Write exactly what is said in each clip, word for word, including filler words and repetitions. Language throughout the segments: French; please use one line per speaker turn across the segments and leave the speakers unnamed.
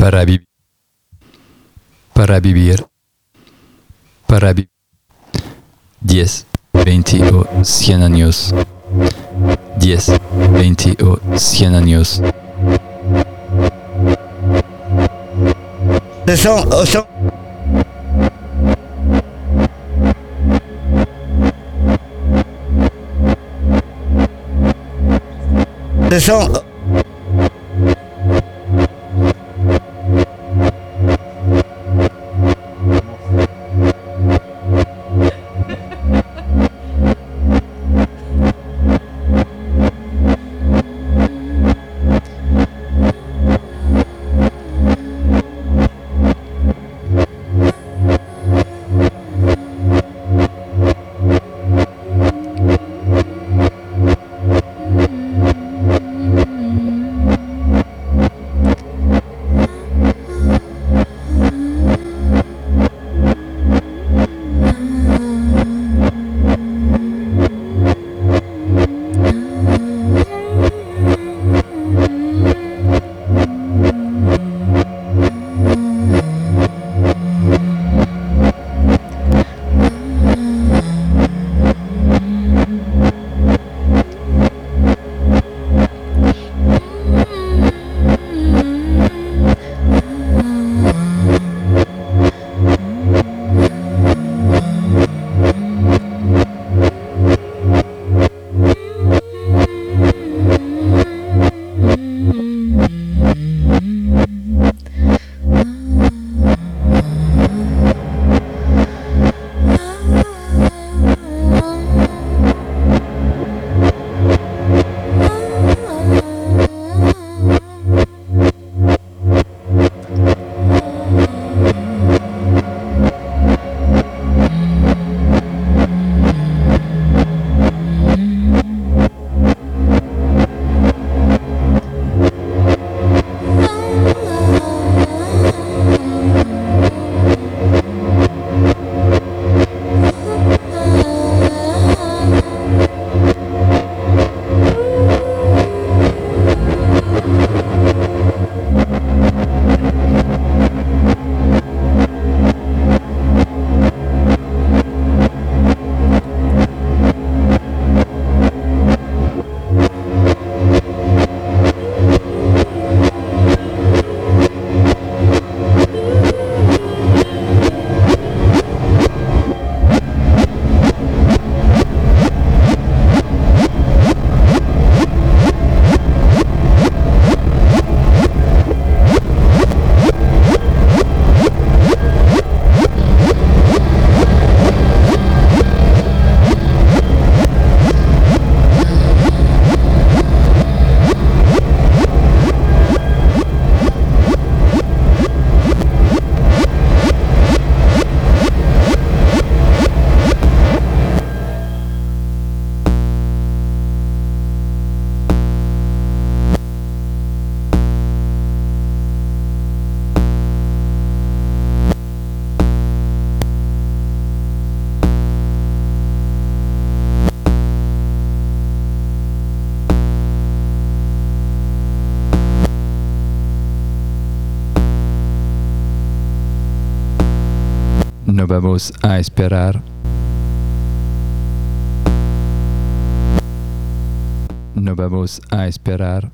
para vivir, para vivir, para vivir. diez, veinte o cien años. diez, veinte o cien años.
Ce sont, au sont... Ce sont...
No vamos a esperar. No vamos a esperar.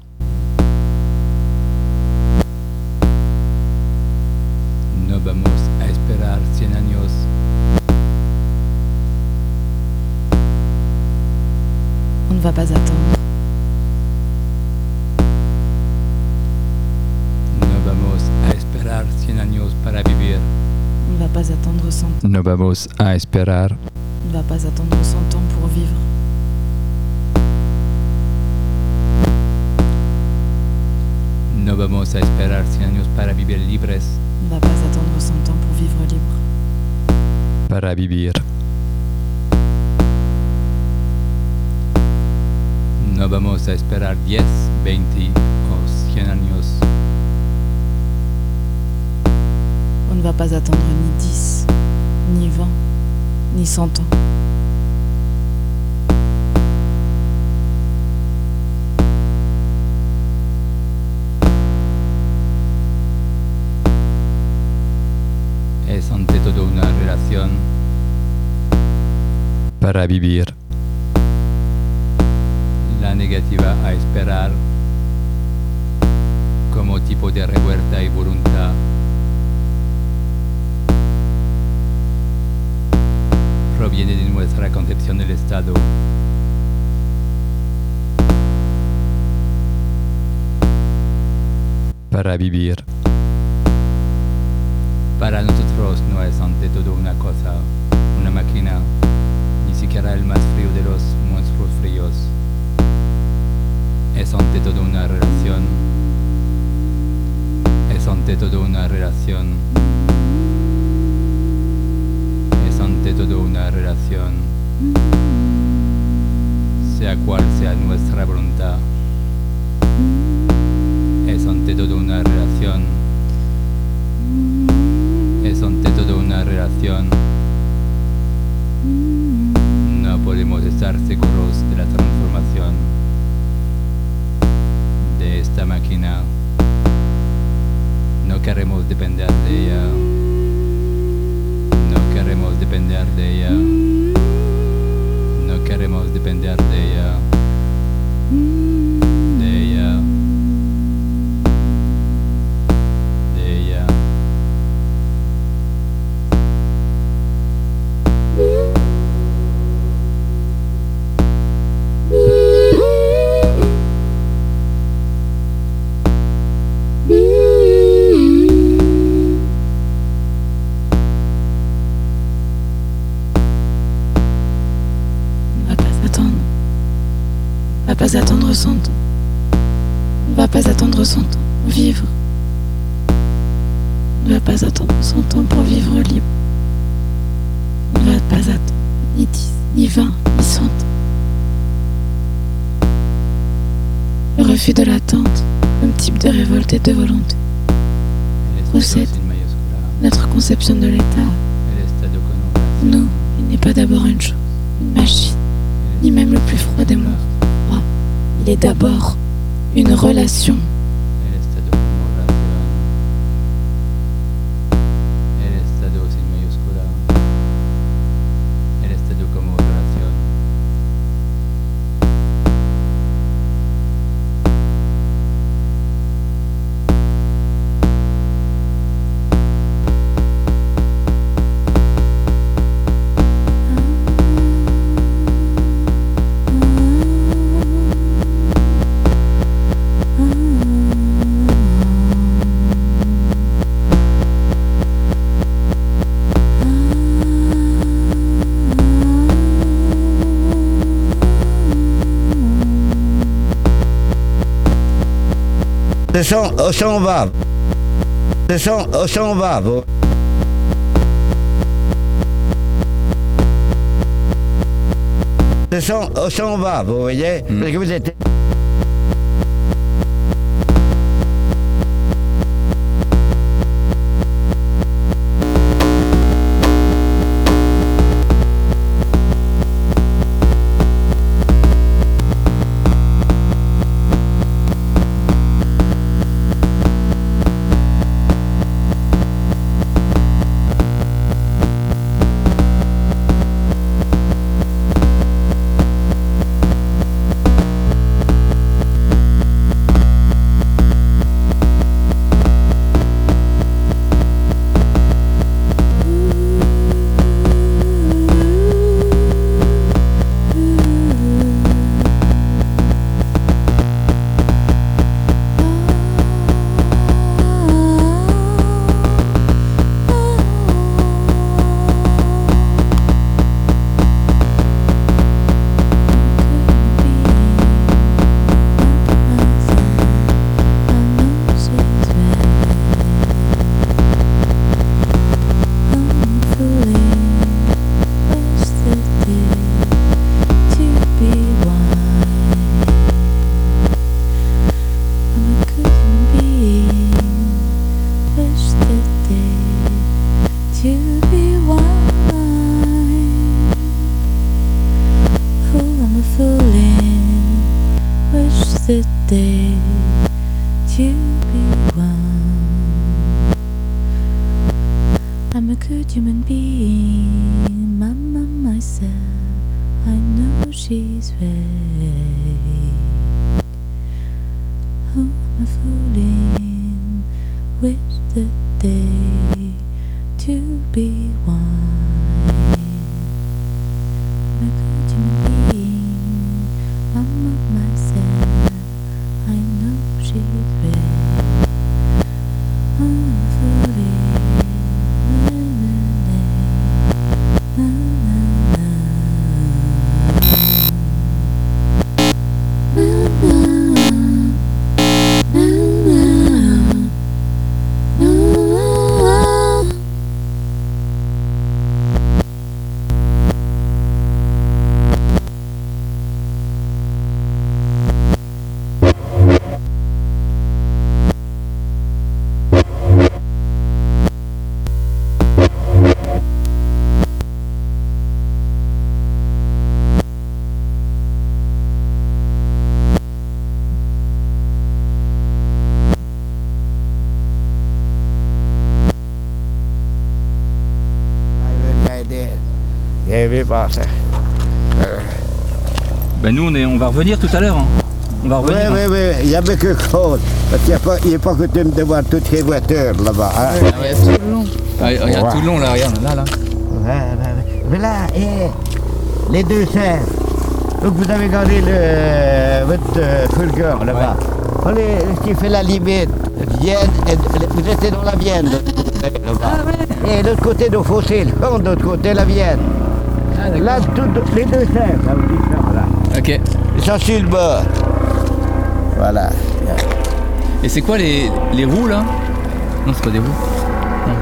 No vamos a esperar cien años.
On ne va pas attendre.
No vamos a esperar cien años para vivir.
On ne va pas attendre cent ans.
No vamos a esperar.
On ne va pas attendre cent ans pour vivre.
No vamos a esperar cien años para vivir libres.
On ne va pas attendre cent ans pour vivre libre.
Para vivir. No vamos a esperar diez, veinte o cien años.
On ne va pas attendre ni dix, ni vingt, ni cent ans.
relación para vivir. La negativa a esperar como tipo de revuelta y voluntad proviene de nuestra concepción del Estado. Para vivir. Para nosotros no es ante todo una cosa, una máquina, ni siquiera el más frío de los monstruos fríos. Es ante todo una relación. Es ante todo una relación. Es ante todo una relación. Sea cual sea nuestra voluntad. Es ante todo una relación. Es ante todo una relación. No podemos estar seguros de la transformación de esta máquina. No queremos depender de ella. No queremos depender de ella. No queremos depender de ella. De ella. De ella.
On va pas attendre son temps. On va pas attendre son temps pour vivre. On ne va pas attendre son temps pour vivre libre. On ne va pas attendre ni dix, ni vingt, ni cent ans. Le refus de l'attente, comme type de révolte et de volonté, procède notre conception de l'état. Non, il n'est pas d'abord une chose, une machine, ni même le plus froid des monstres. Il est d'abord une relation.
Ce sont, oh, sont va. Ce sont, oh, sont va. Vous. Ce sont, oh, sont va. Vous voyez,
Mm.
parce que vous êtes.
good human being, Mama myself, I know she's right. Who am I fooling? Wish the day to be one. I'm a good human being, Mama myself, I know she's right. Who am I fooling? Na, na, na, na, na, na, na, na, na.
J'ai vu passer.
Ben nous on, est, on va revenir tout à l'heure. Hein. On va
Oui,
revenir.
oui, oui, il y avait quelque chose. Parce qu'il n'est pas, pas coutume de voir toutes les voitures là-bas. Hein?
Ah ouais, tout le long. Ah, regarde
Ouais.
tout le long là, regarde, là, là.
Ouais, ouais, ouais. Mais là, eh, les deux serres. Donc vous avez gardé le, votre euh, fulgure là-bas. Ouais. Ce qui fait la limite, Vienne, et, vous étiez dans la Vienne de l'autre côté, là-bas.
Ah ouais.
Et de l'autre côté, nos fossiles, de l'autre côté, la Vienne.
Ah,
Là, tout, les deux serres, ça vous dit ça, là.
Ok.
Ils sont sur le bord. Voilà.
Et c'est quoi les, les roues là? Non, c'est pas des roues. Non.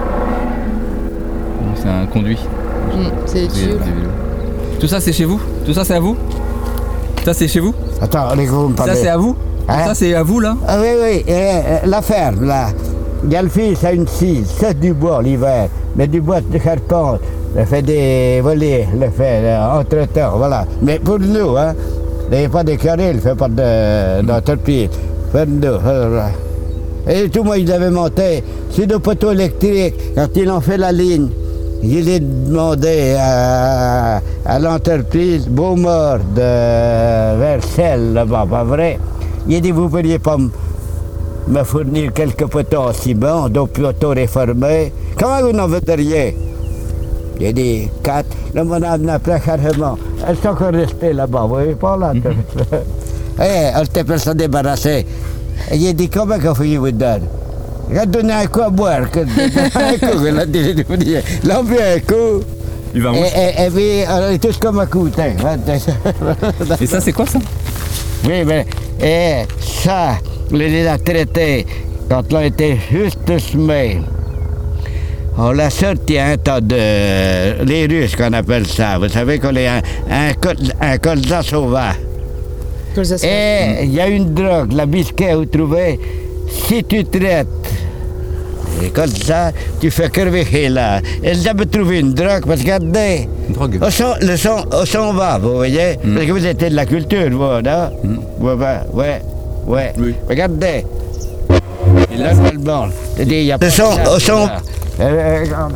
Non, c'est un conduit.
Mmh, c'est
Des-
tuyau.
des vélos. Tout ça c'est chez vous? Tout ça c'est à vous? Ça c'est chez vous?
Attends, les gros, me
Ça
parlez.
c'est à vous?
Hein?
Ça c'est à vous là?
Ah oui, oui, euh, euh, la ferme, là. Il y a le fils à une scie, c'est du bois l'hiver, mais du bois de charpente. Il fait des volets, il fait euh, entre-temps, voilà. Mais pour nous, hein, il n'y a pas de carré, il fait pas de- d'entreprise. Pour nous, voilà. Et tout moi, il avait monté sur le poteau électrique, quand ils ont fait la ligne. Il est demandé à, à l'entreprise Beaumort de Versailles, là-bas, pas vrai? Il a dit, vous ne pourriez pas me me fournir quelques poteaux en ciment, deux poteaux réformés. Comment vous n'en voudriez? J'ai dit, quatre. Le madame n'a pas carrément. Elles sont encore restées là-bas, vous voyez pas là? Eh, elle était pour s'en débarrasser. Et il a dit, comment qu'on fait vous donne? Il a donné un coup à boire. que- Un coup, il a dit, il a bu un coup.
Il va
Et, et, et puis, on est tous comme un coup. hein.
Et ça c'est quoi ça?
Oui, mais et ça, les a traités quand on était juste semé. On l'a sorti un tas de. Les Russes qu'on appelle ça. Vous savez qu'on est un, un, col, un colza sauvage.
Colza sauvage.
Et il y a une drogue, la bisquet, vous trouvez, si tu traites. Et comme ça, tu fais crever là. Et j'ai trouvé une drogue parce que regardez.
Une drogue.
Au son, le son, au son va, vous voyez?
Mm.
Parce que vous êtes de la culture, vous, non?
Mm.
Ouais, ouais, ouais, ouais.
Oui.
Regardez.
Et là,
Là, c'est le bon. C'est-à-dire, il y a
Le son,
pas de-
au son.
Voilà. Euh, euh, regarde.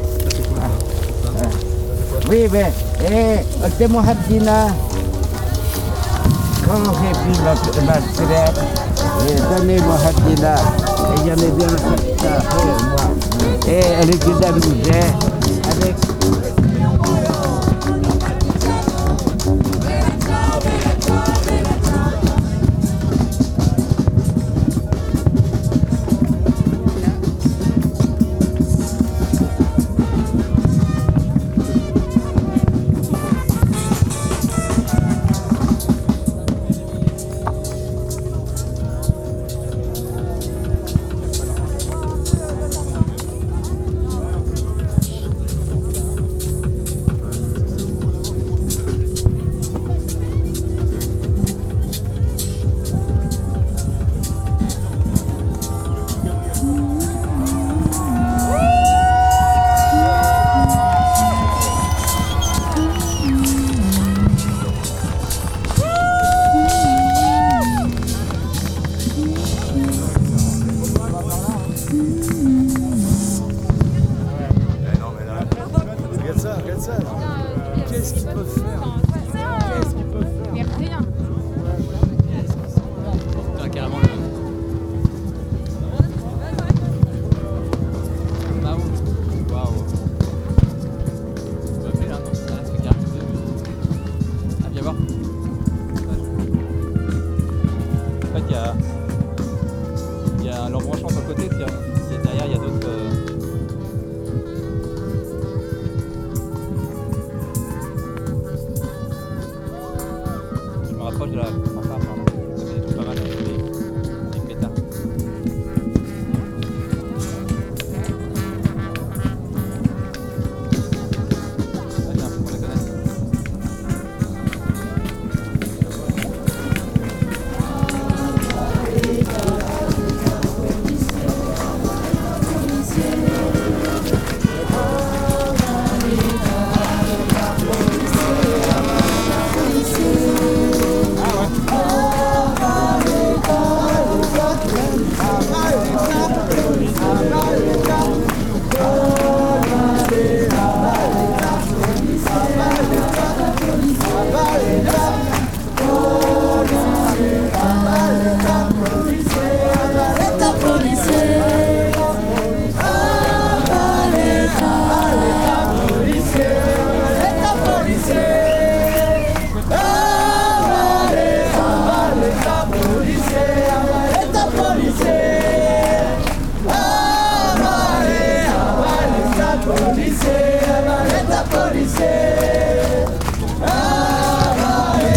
Oui, mais, eh, c'est mon Hadina. Quand j'ai pris la, la traite, j'ai donné mon Hadina. Et j'en ai bien fait ça, moi. Et elle est de la misère avec.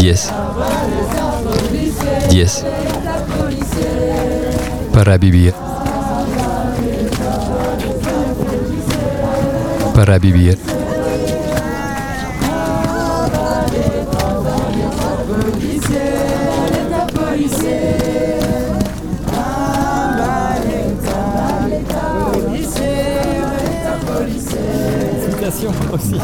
diez, diez, para vivir, para vivir,
citation aussi.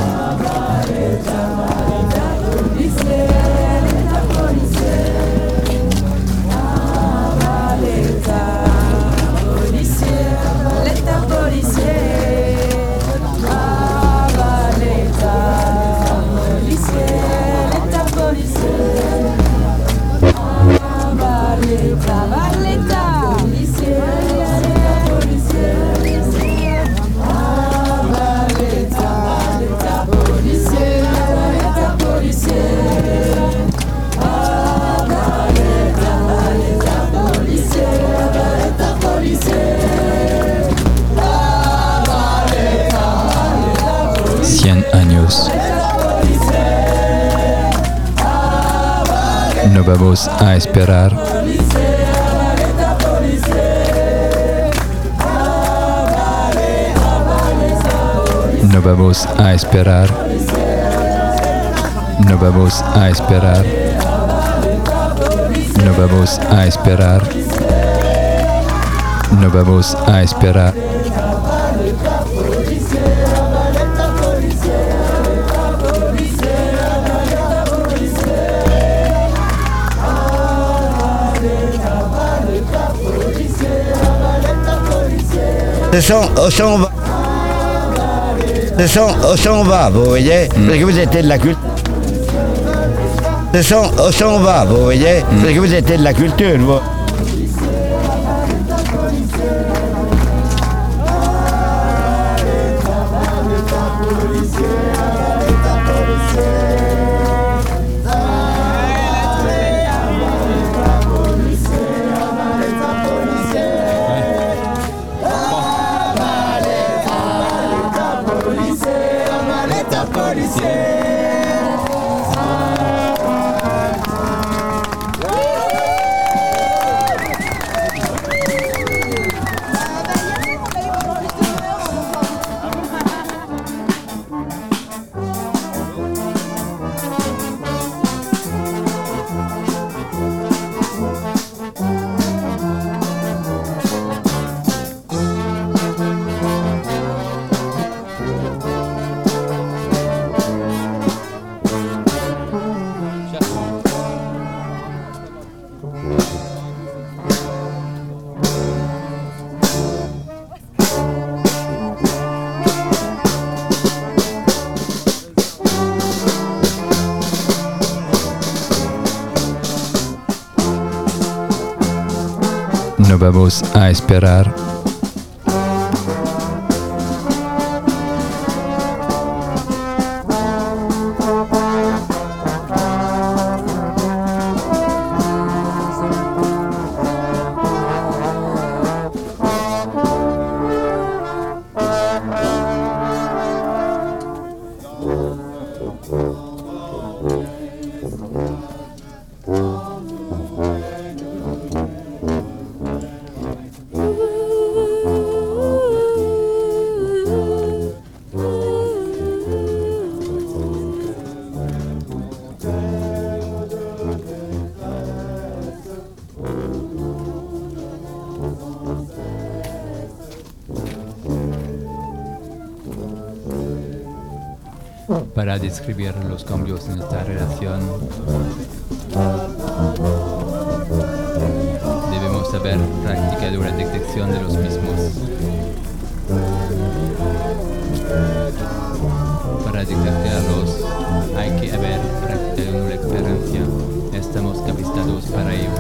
cien años. No vamos a esperar. No vamos a esperar. No vamos a esperar. No vamos a esperar. No vamos a esperar.
Ce sont au son va. Ce sont au son va, vous voyez,
Mm.
parce que vous étiez de la culture. Ce sont au son va, vous voyez,
Mm.
parce que vous étiez de la culture, vous.
No vamos a esperar. Para describir los cambios en esta relación, debemos haber practicado la detección de los mismos. Para detectarlos hay que haber practicado una experiencia. Estamos capacitados para ello.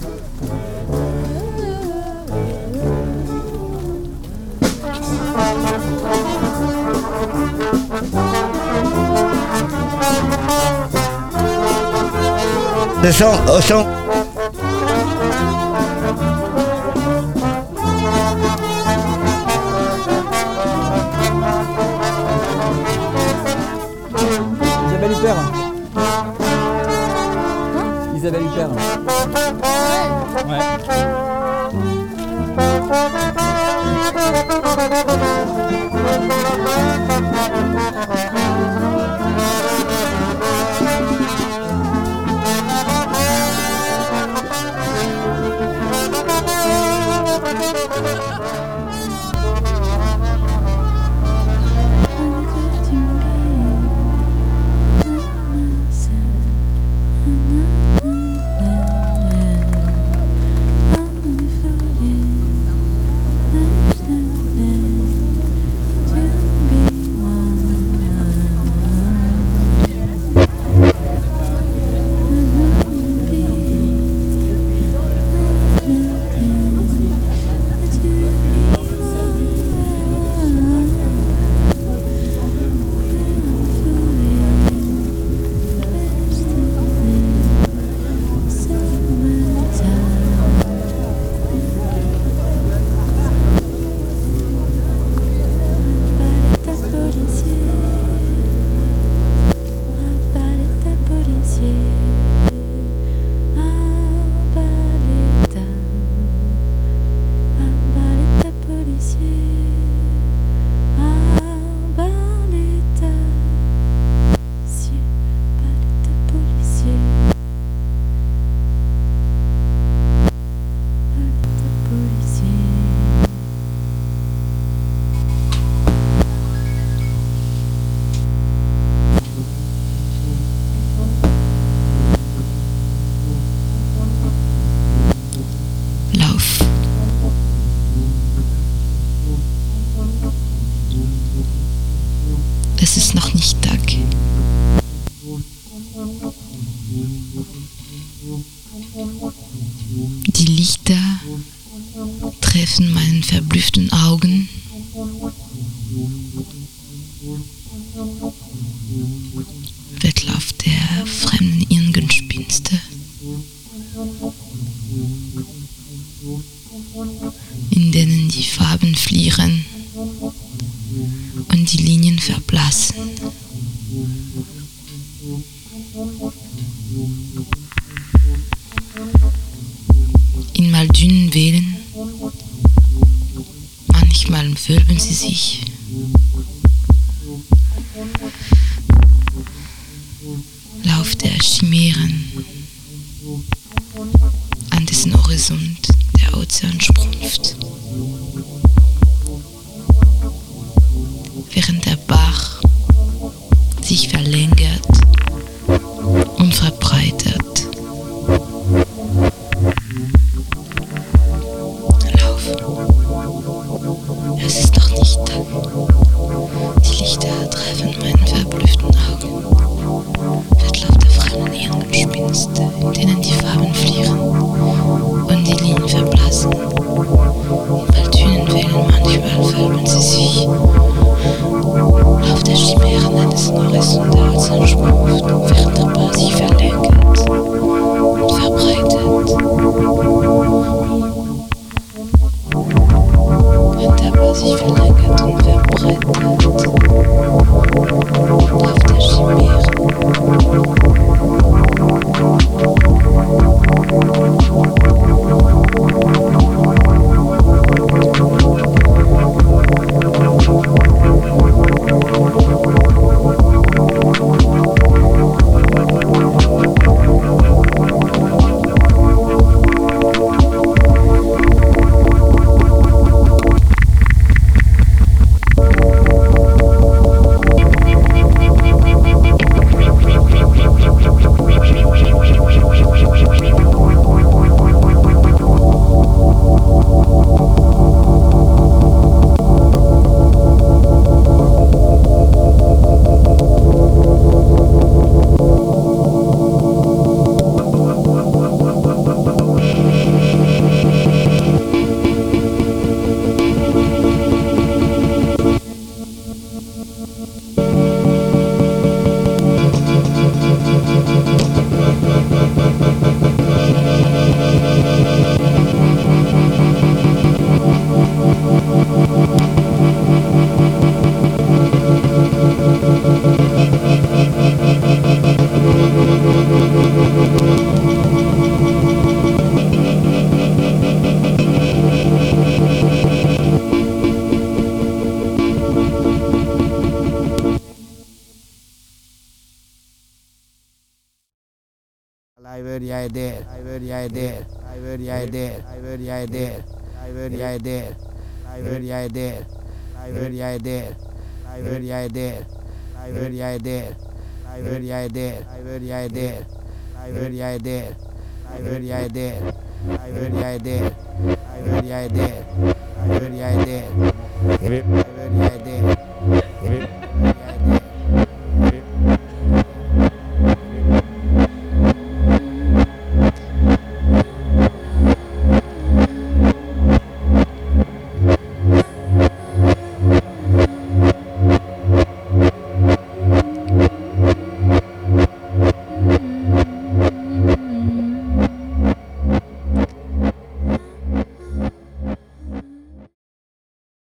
Ce sont au son.
Isabelle Huppert. Isabelle Huppert. Ouais.
Es ist noch nicht Tag. Die Lichter treffen meinen verblüfften Augen. Wettlauf der fremden Hirngespinste. In denen die Farben fliehen und die Linien verblassen. In mal dünnen Wellen, manchmal wölben sie sich. Lauf der Chimären, an dessen Horizont der Ozean schrumpft. Während der Bach sich verlängert und verbreitert. Lauf. Es ist noch nicht Tag. Die Lichter treffen meinen verblüfften Augen. Wettlauf der fremden Hirngespinste, in denen die Farben fliehen und die Linien verblassen. In baldünen Wellen manchmal wölben sie sich. Lauf der Chimären an dessen Horizont der Ozean schrumpft, während der Bach sich verlängert und verbreitet. Während der Bach sich verlängert und verbreitet. Lauf der Chimären.
very idea, I very idea, I very idea, I very idea, I very idea, I very idea, I very idea, I very idea, I very idea, I very idea, I very idea, I very idea, I very idea, I very idea, I very idea, I very idea, I very idea.